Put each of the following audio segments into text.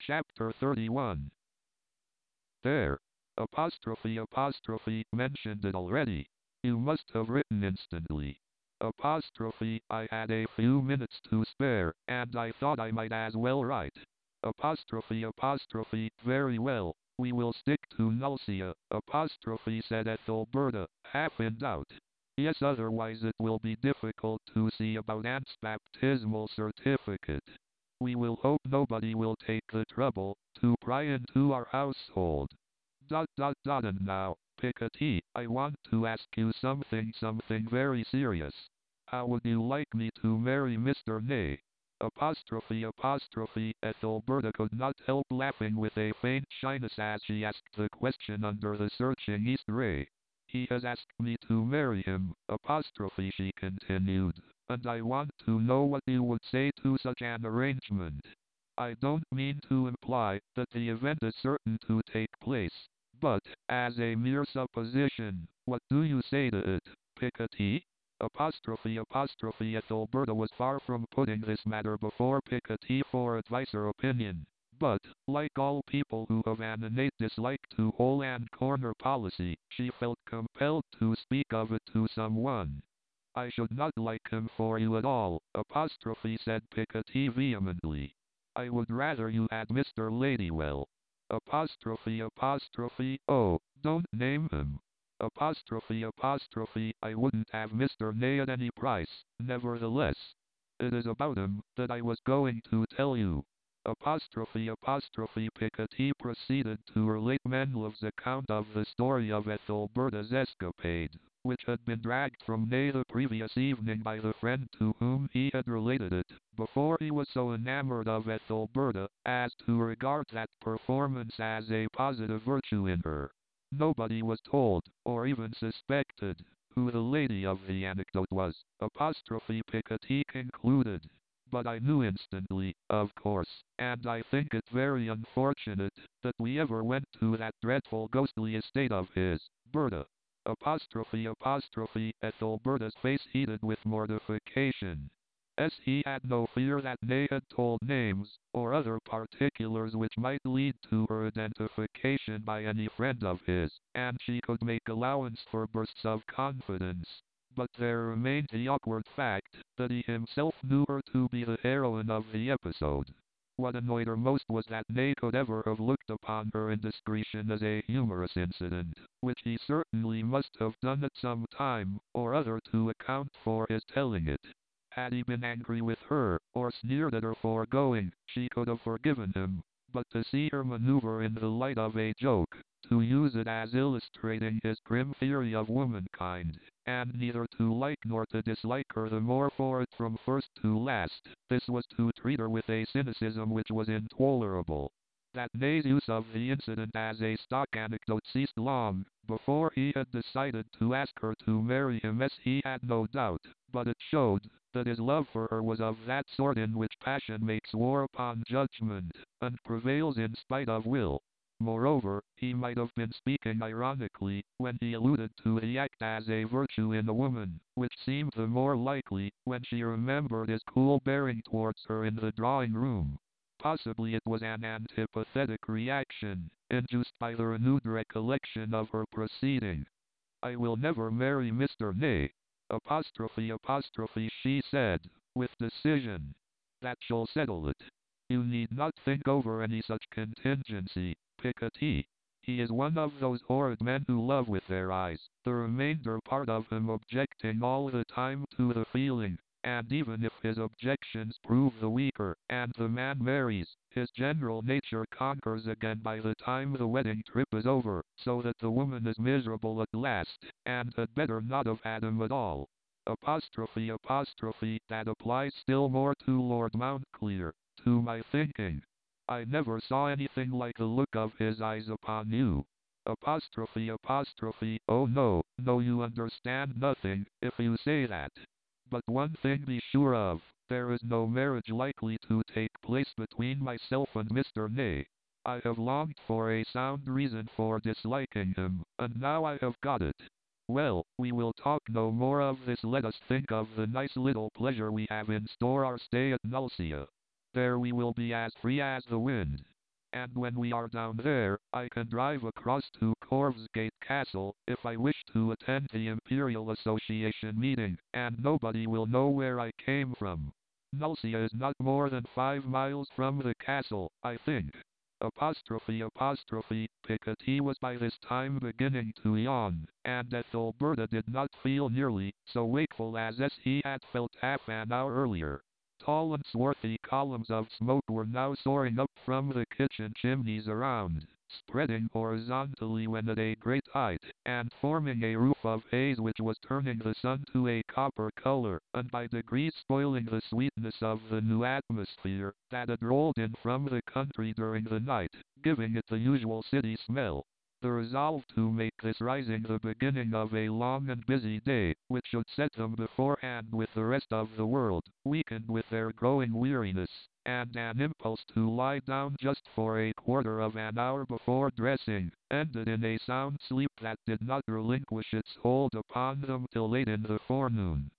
Chapter 31. There. Apostrophe mentioned it already. You must have written instantly. I had a few minutes to spare, and I thought I might as well write. Very well. We will stick to Nulcia, said Ethelberta, half in doubt. Yes, otherwise it will be difficult to see about Aunt's baptismal certificate. We will hope nobody will take the trouble to pry into our household. And now, Piketty, I want to ask you something very serious. How would you like me to marry Mr. Ney? Ethelberta could not help laughing with a faint shyness as she asked the question under the searching east ray. He has asked me to marry him, she continued, and I want to know what you would say to such an arrangement. I don't mean to imply that the event is certain to take place, but, as a mere supposition, what do you say to it, Piketty? Ethelberta was far from putting this matter before Piketty for advice or opinion, but, like all people who have an innate dislike to hole and corner policy, she felt compelled to speak of it to someone. I should not like him for you at all, said Piketty vehemently. I would rather you had Mr. Ladywell. Oh, don't name him. I wouldn't have Mr. Ney at any price, nevertheless. It is about him that I was going to tell you. Piketty proceeded to relate Menlov's account of the story of Ethelberta's escapade, which had been dragged from Ney the previous evening by the friend to whom he had related it, before he was so enamored of Ethelberta as to regard that performance as a positive virtue in her. Nobody was told, or even suspected, who the lady of the anecdote was, Piketty concluded. But I knew instantly, of course, and I think it very unfortunate that we ever went to that dreadful ghostly estate of his, Berta. Ethelberta's face heated with mortification. He had no fear that Ney had told names, or other particulars which might lead to her identification by any friend of his, and she could make allowance for bursts of confidence. But there remained the awkward fact that he himself knew her to be the heroine of the episode. What annoyed her most was that Ney could ever have looked upon her indiscretion as a humorous incident, which he certainly must have done at some time or other to account for his telling it. Had he been angry with her, or sneered at her for going, she could have forgiven him, but to see her maneuver in the light of a joke, to use it as illustrating his grim theory of womankind, and neither to like nor to dislike her the more for it from first to last, this was to treat her with a cynicism which was intolerable. That Ney's use of the incident as a stock anecdote ceased long before he had decided to ask her to marry him, as he had no doubt, but it showed that his love for her was of that sort in which passion makes war upon judgment, and prevails in spite of will. Moreover, he might have been speaking ironically when he alluded to the act as a virtue in a woman, which seemed the more likely when she remembered his cool bearing towards her in the drawing-room. Possibly it was an antipathetic reaction, induced by the renewed recollection of her proceeding. I will never marry Mr. Ney, she said, with decision. That shall settle it. You need not think over any such contingency, Piketty. He is one of those horrid men who love with their eyes, the remainder part of him objecting all the time to the feeling. And even if his objections prove the weaker, and the man marries, his general nature conquers again by the time the wedding trip is over, so that the woman is miserable at last, and had better not have had him at all. That applies still more to Lord Mountclear, to my thinking. I never saw anything like the look of his eyes upon you. Oh no, you understand nothing, if you say that. But one thing be sure of, there is no marriage likely to take place between myself and Mr. Ney. I have longed for a sound reason for disliking him, and now I have got it. Well, we will talk no more of this. Let us think of the nice little pleasure we have in store, our stay at Nulcia. There we will be as free as the wind. and when we are down there, I can drive across to Corvsgate Castle if I wish to attend the Imperial Association meeting, and nobody will know where I came from. Nulcia is not more than 5 miles from the castle, I think. Piketty was by this time beginning to yawn, and Ethelberta did not feel nearly so wakeful as he had felt half an hour earlier. Tall and swarthy columns of smoke were now soaring up from the kitchen chimneys around, spreading horizontally when at a great height, and forming a roof of haze which was turning the sun to a copper color, and by degrees spoiling the sweetness of the new atmosphere that had rolled in from the country during the night, giving it the usual city smell. The resolve to make this rising the beginning of a long and busy day, which should set them beforehand with the rest of the world, weakened with their growing weariness, and an impulse to lie down just for a quarter of an hour before dressing, ended in a sound sleep that did not relinquish its hold upon them till late in the forenoon.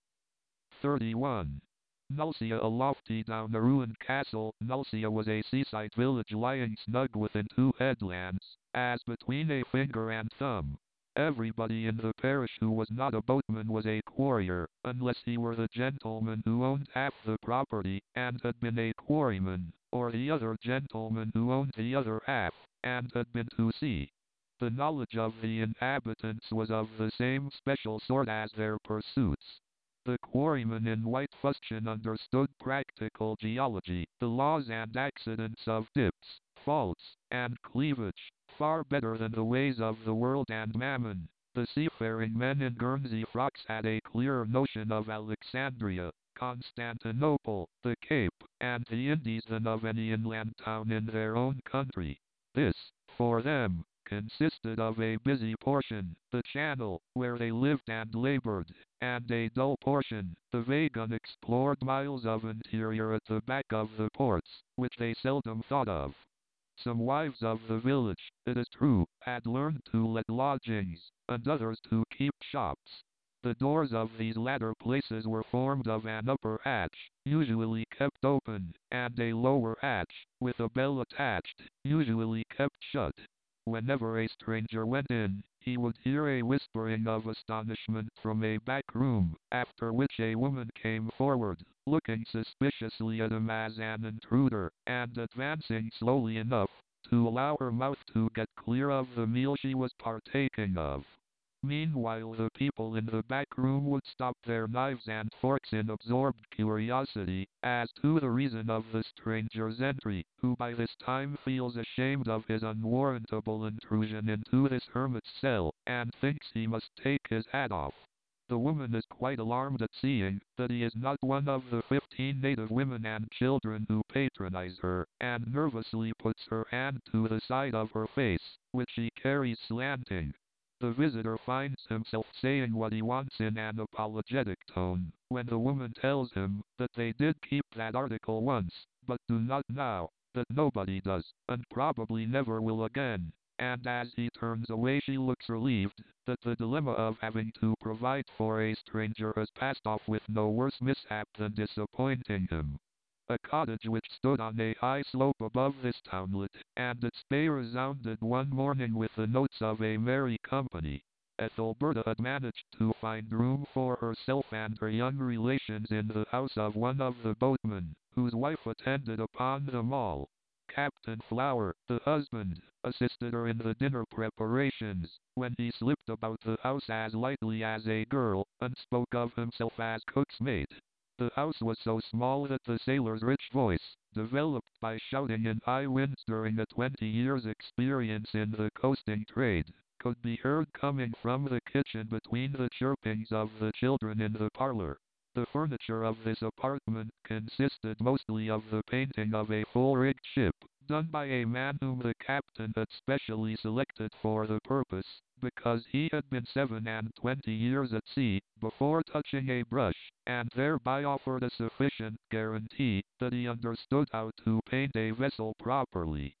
31. Nulcia, a lofty down a ruined castle. Nulcia was a seaside village lying snug within 2 headlands, as between a finger and thumb. Everybody in the parish who was not a boatman was a quarrier, unless he were the gentleman who owned half the property, and had been a quarryman, or the other gentleman who owned the other half, and had been to sea. The knowledge of the inhabitants was of the same special sort as their pursuits. The quarryman in white fustian understood practical geology, the laws and accidents of dips, faults, and cleavage, far better than the ways of the world and mammon. The seafaring men in Guernsey frocks had a clearer notion of Alexandria, Constantinople, the Cape, and the Indies than of any inland town in their own country. This, for them, consisted of a busy portion, the channel, where they lived and labored, and a dull portion, the vague unexplored miles of interior at the back of the ports, which they seldom thought of. Some wives of the village, it is true, had learned to let lodgings, and others to keep shops. The doors of these latter places were formed of an upper hatch, usually kept open, and a lower hatch, with a bell attached, usually kept shut. Whenever a stranger went in, he would hear a whispering of astonishment from a back room, after which a woman came forward, looking suspiciously at him as an intruder, and advancing slowly enough to allow her mouth to get clear of the meal she was partaking of. Meanwhile the people in the back room would stop their knives and forks in absorbed curiosity as to the reason of the stranger's entry, who by this time feels ashamed of his unwarrantable intrusion into this hermit's cell, and thinks he must take his hat off. The woman is quite alarmed at seeing that he is not one of the 15 native women and children who patronize her, and nervously puts her hand to the side of her face, which she carries slanting. The visitor finds himself saying what he wants in an apologetic tone, when the woman tells him that they did keep that article once, but do not now, that nobody does, and probably never will again. And as he turns away she looks relieved that the dilemma of having to provide for a stranger has passed off with no worse mishap than disappointing him. A cottage which stood on a high slope above this townlet, and its bay resounded one morning with the notes of a merry company. Ethelberta had managed to find room for herself and her young relations in the house of one of the boatmen, whose wife attended upon them all. Captain Flower, the husband, assisted her in the dinner preparations, when he slipped about the house as lightly as a girl, and spoke of himself as cook's mate. The house was so small that the sailor's rich voice, developed by shouting in high winds during a 20 years' experience in the coasting trade, could be heard coming from the kitchen between the chirpings of the children in the parlor. The furniture of this apartment consisted mostly of the painting of a full-rigged ship, done by a man whom the captain had specially selected for the purpose, because he had been 27 years at sea, before touching a brush, and thereby offered a sufficient guarantee that he understood how to paint a vessel properly.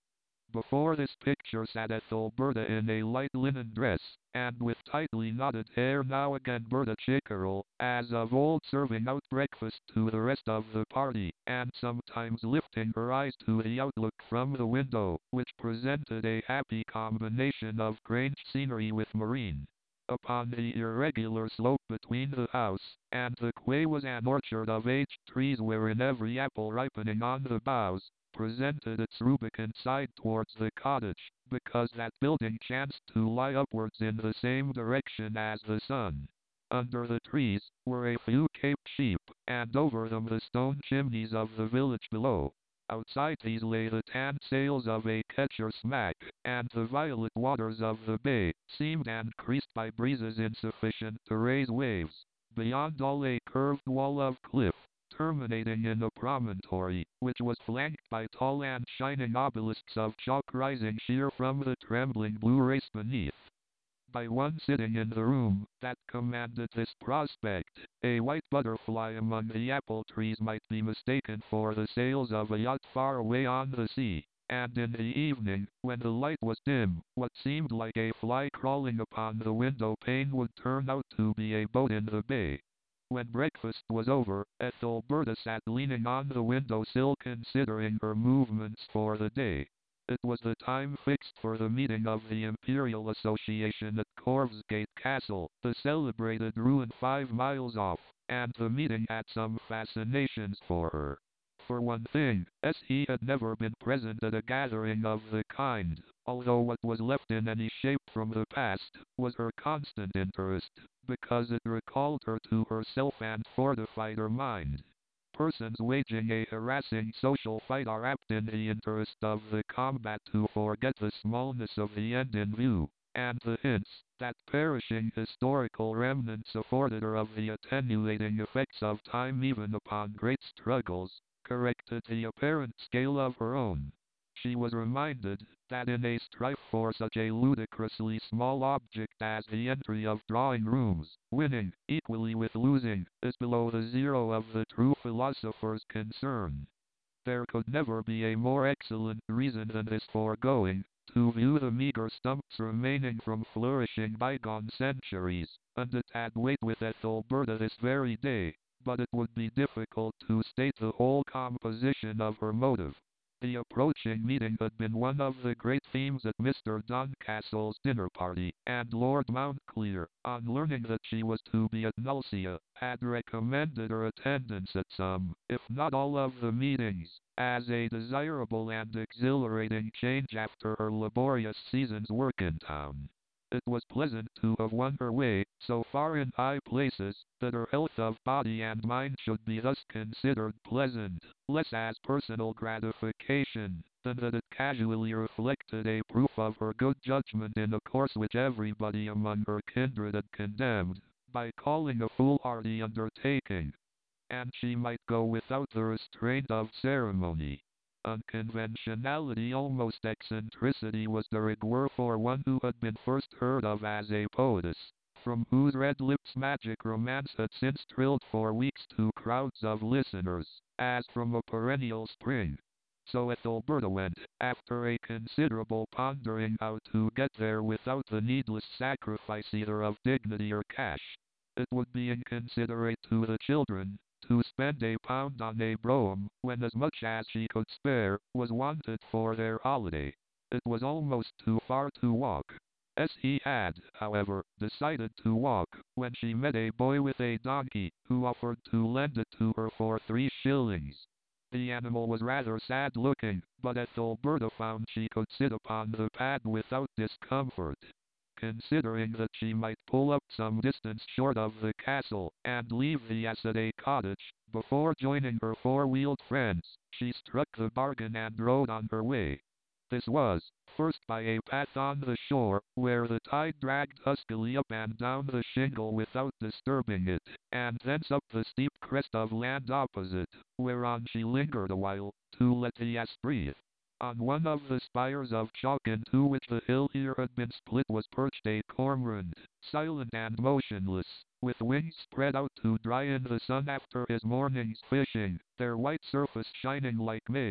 Before this picture sat Ethelberta in a light linen dress, and with tightly knotted hair, now again Berta Chickerell, as of old, serving out breakfast to the rest of the party, and sometimes lifting her eyes to the outlook from the window, which presented a happy combination of Grange scenery with marine. Upon the irregular slope between the house and the quay was an orchard of aged trees, wherein every apple ripening on the boughs presented its rubicund side towards the cottage, because that building chanced to lie upwards in the same direction as the sun. Under the trees were a few caped sheep, and over them the stone chimneys of the village below. Outside these lay the tanned sails of a ketcher smack, and the violet waters of the bay seemed increased by breezes insufficient to raise waves. Beyond all a curved wall of cliff, terminating in a promontory, which was flanked by tall and shining obelisks of chalk rising sheer from the trembling blue race beneath. By one sitting in the room that commanded this prospect, a white butterfly among the apple trees might be mistaken for the sails of a yacht far away on the sea, and in the evening, when the light was dim, what seemed like a fly crawling upon the window pane would turn out to be a boat in the bay. When breakfast was over, Ethelberta sat leaning on the window sill, considering her movements for the day. It was the time fixed for the meeting of the Imperial Association at Corvsgate Castle, the celebrated ruin 5 miles off, and the meeting had some fascinations for her. For one thing, he had never been present at a gathering of the kind, although what was left in any shape from the past was her constant interest, because it recalled her to herself and fortified her mind. Persons waging a harassing social fight are apt in the interest of the combat to forget the smallness of the end in view, and the hints that perishing historical remnants afforded her of the attenuating effects of time even upon great struggles, corrected the apparent scale of her own. She was reminded that in a strife for such a ludicrously small object as the entry of drawing rooms, winning, equally with losing, is below the zero of the true philosopher's concern. There could never be a more excellent reason than this for going, to view the meager stumps remaining from flourishing bygone centuries, and it had weight with Ethelberta this very day, but it would be difficult to state the whole composition of her motive. The approaching meeting had been one of the great themes at Mr. Doncastle's dinner party, and Lord Mountclear, on learning that she was to be at Nulcia, had recommended her attendance at some, if not all of the meetings, as a desirable and exhilarating change after her laborious season's work in town. It was pleasant to have won her way so far in high places, that her health of body and mind should be thus considered pleasant, less as personal gratification, than that it casually reflected a proof of her good judgment in a course which everybody among her kindred had condemned, by calling a foolhardy undertaking. And she might go without the restraint of ceremony. Unconventionality, almost eccentricity, was de rigueur for one who had been first heard of as a poetess, from whose red lips magic romance had since thrilled for weeks to crowds of listeners, as from a perennial spring. So Ethelberta went, after a considerable pondering how to get there without the needless sacrifice either of dignity or cash. It would be inconsiderate to the children to spend £1 on a brougham, when as much as she could spare was wanted for their holiday. It was almost too far to walk. He had, however, decided to walk, when she met a boy with a donkey, who offered to lend it to her for 3 shillings. The animal was rather sad looking, but Ethelberta found she could sit upon the pad without discomfort. Considering that she might pull up some distance short of the castle, and leave the ass at a cottage, before joining her four-wheeled friends, she struck the bargain and rode on her way. This was, first by a path on the shore, where the tide dragged huskily up and down the shingle without disturbing it, and thence up the steep crest of land opposite, whereon she lingered a while, to let the ass breathe. On one of the spires of chalk into which the hill here had been split was perched a cormorant, silent and motionless, with wings spread out to dry in the sun after his morning's fishing, their white surface shining like mail.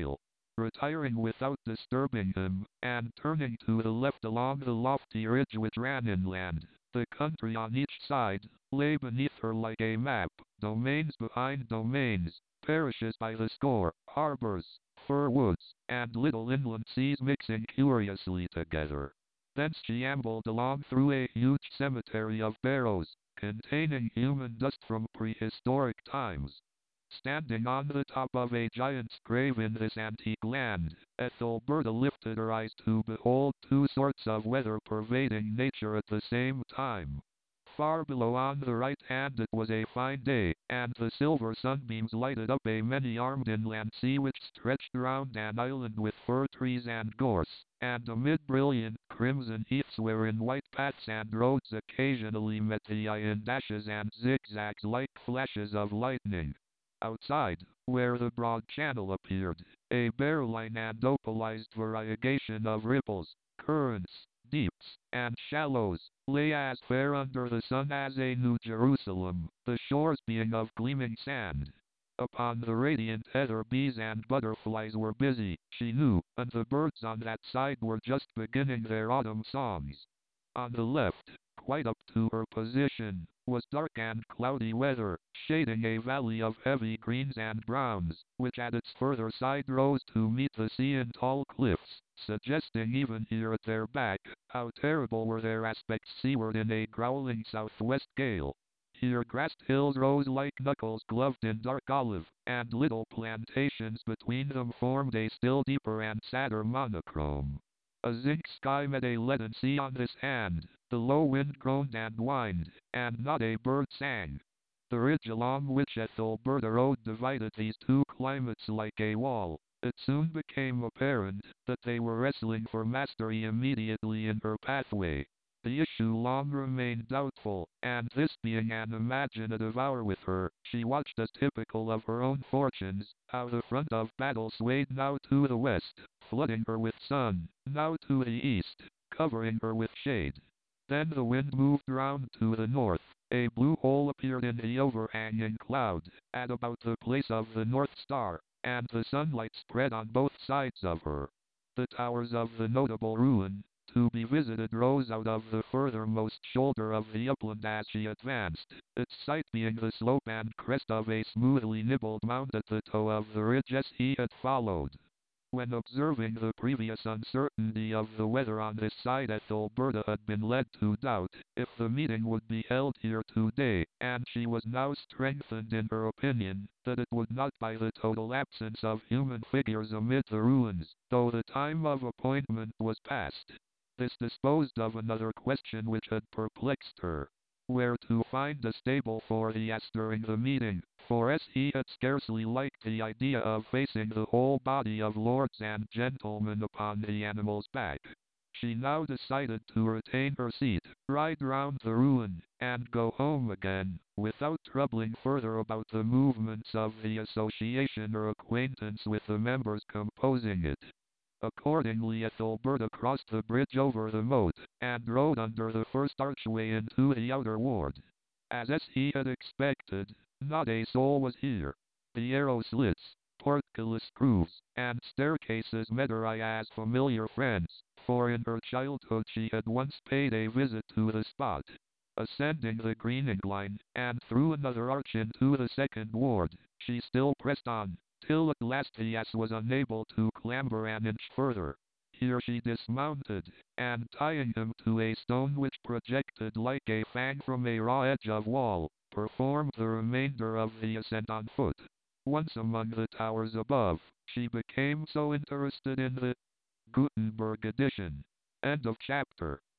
retiring without disturbing him, and turning to the left along the lofty ridge which ran inland. The country on each side lay beneath her like a map, domains behind domains, parishes by the score, harbors, fir woods, and little inland seas mixing curiously together. Thence she ambled along through a huge cemetery of barrows, containing human dust from prehistoric times. Standing on the top of a giant's grave in this antique land, Ethelberta lifted her eyes to behold two sorts of weather pervading nature at the same time. Far below on the right hand it was a fine day, and the silver sunbeams lighted up a many-armed inland sea which stretched round an island with fir trees and gorse, and amid brilliant crimson heaths wherein white paths and roads occasionally met the eye in dashes and zigzags like flashes of lightning. Outside, where the broad channel appeared, a barreline and opalized variegation of ripples, currents, deeps, and shallows, lay as fair under the sun as a New Jerusalem, the shores being of gleaming sand. Upon the radiant heather bees and butterflies were busy, she knew, and the birds on that side were just beginning their autumn songs. On the left, quite up to her position, was dark and cloudy weather, shading a valley of heavy greens and browns, which at its further side rose to meet the sea in tall cliffs, suggesting even here at their back, how terrible were their aspects seaward in a growling southwest gale. Here grassed hills rose like knuckles gloved in dark olive, and little plantations between them formed a still deeper and sadder monochrome. A zinc sky met a leaden sea on this hand, the low wind groaned and whined, and not a bird sang. The ridge along which Ethelberta rode divided these two climates like a wall. It soon became apparent that they were wrestling for mastery immediately in her pathway. The issue long remained doubtful, and this being an imaginative hour with her, she watched as typical of her own fortunes, how the front of battle swayed now to the west, flooding her with sun, now to the east, covering her with shade. Then the wind moved round to the north, a blue hole appeared in the overhanging cloud, at about the place of the North Star, and the sunlight spread on both sides of her. The towers of the notable ruin, to be visited rose out of the furthermost shoulder of the upland as she advanced, its site being the slope and crest of a smoothly nibbled mound at the toe of the ridge as he had followed. When observing the previous uncertainty of the weather on this side, Ethelberta had been led to doubt if the meeting would be held here today, and she was now strengthened in her opinion that it would not by the total absence of human figures amid the ruins, though the time of appointment was past. This disposed of another question which had perplexed her. Where to find a stable for the ass during the meeting, for as he had scarcely liked the idea of facing the whole body of lords and gentlemen upon the animal's back. She now decided to retain her seat, ride round the ruin, and go home again, without troubling further about the movements of the association or acquaintance with the members composing it. Accordingly Ethelberta crossed the bridge over the moat, and rode under the first archway into the outer ward. As he had expected, not a soul was here. The arrow slits, portcullis grooves, and staircases met her eye as familiar friends, for in her childhood she had once paid a visit to the spot. Ascending the green incline, and through another arch into the second ward, she still pressed on, till at last the ass was unable to clamber an inch further. Here she dismounted, and tying him to a stone which projected like a fang from a raw edge of wall, performed the remainder of the ascent on foot. Once among the towers above, she became so interested in the Gutenberg edition. End of chapter.